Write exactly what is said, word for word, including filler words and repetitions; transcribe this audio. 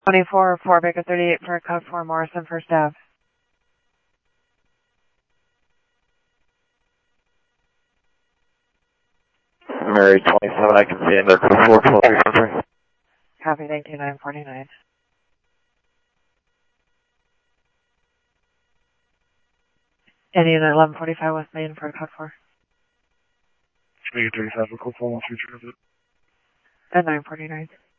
twenty-four, four Baker thirty-eight for code four Morrison, First Ave. Mary twenty-seven, I can see in there, code four, twelve, three four three. Copy, thank you, nine forty-nine. And unit eleven forty-five West Main for code four. Baker thirty-five for code four one three three. And nine forty-nine.